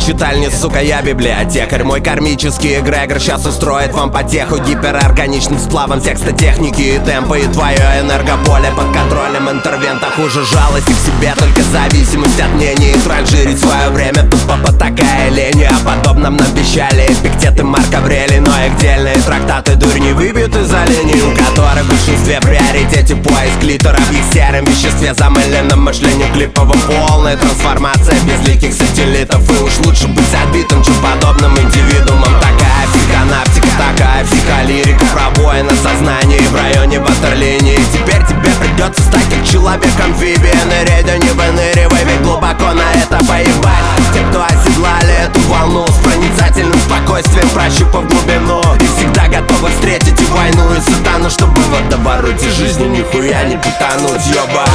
читальни, сука, я библиотекарь. Мой кармический эгрегор сейчас устроит вам потеху гиперорганичным сплавом текста, техники и темпа. И твое энергополе под контролем интервента. Хуже жалости к себе, только зависимость от мнений. И транжирить свое время тупо такая лень. О подобном нам вещали Эпиктет и Марк Аврелий. Но их дельные трактаты дурни выбьют из оленей, у которых в большинстве приоритете поиск литера в их сером веществе, замыленном мышлении клиповом. Полная трансформация безликих сателлитов. И уж лучше быть отбитым, чем подобным индивидуумом. Такая психонавтика, такая психолирика, пробои на сознании в районе ватерлинии. Теперь тебе придется стать как человек-амфибия. Ныряй, да не выныривай, ведь глубоко на это поебать. Те, кто оседлали эту волну с проницательным спокойствием, прощупав глубину, и всегда готовы встретить и войну, и сатану, чтобы в водовороте жизни нихуя не потонуть, ёба.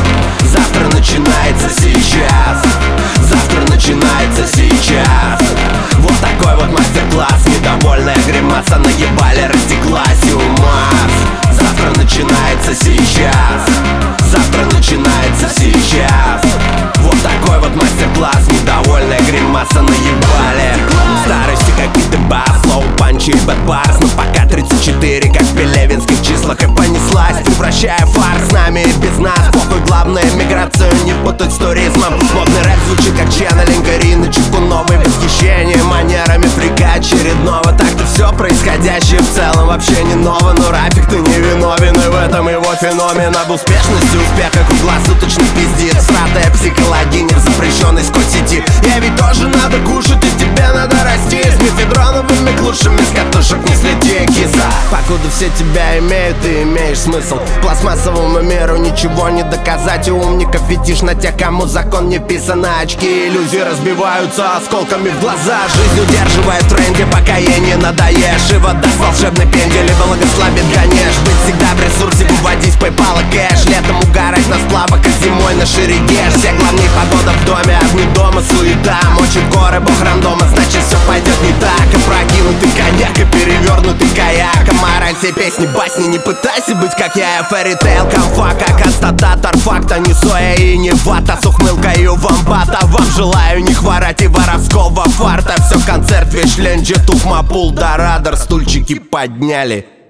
Завтра начинается сейчас, завтра начинается сейчас. Вот такой вот мастер-класс, недовольная гримаса наебали, растеклась и умаз. Завтра начинается сейчас, завтра начинается сейчас. Вот такой вот мастер-класс, недовольная гримаса наебали. Старости какие-то бас, слоу, панчи и бэтбарс. Но пока 34, как в пелевинских числах, и понеслась, превращая фарс с нами и без нас. Похуй, главное миграцию не путать с туризмом. Модный рэп звучит как ченнелинг Ирины Чукуновой. Восхищение манерами фрика очередного. Так-то все происходящее в целом вообще не ново. Но Рафик, ты не виновен, и в этом его феномен. Об успешности успеха круглосуточно пиздит сратая психологиня в запрещенной скотсети. Я ведь тоже надо кушать, и тебе надо расти. С мефедроновыми клушами с катушек не слети, киса. Покуда все тебя имеют, ты имеешь смысл. Пластмассовому миру ничего не доказать. У умников фетиш на тех, кому закон не писан. Очки иллюзии разбиваются осколками в глаза. Жизнь удерживает в тренде, пока ей не надоешь. И вода с волшебной пендели благословит Ганеш. Быть всегда в ресурсе, выводить PayPal и кэш. Летом угорать на сплавах, а зимой на шереге. Все главные погода в доме, огни дома, суета. Мочит горы, бог рандома, значит все пойдет не так. Опрокинутый коньяк и перевернутый каяк. А мораль всей песни басни: не пытайся быть как я. Фэритейл, конфа, как констататор факта. Не соя и не вата, с ухмылкой у вамбата. Вам желаю не хворать и воровского фарта. Все концерт, весь член джетух, мапул да радар. Стульчики подняли.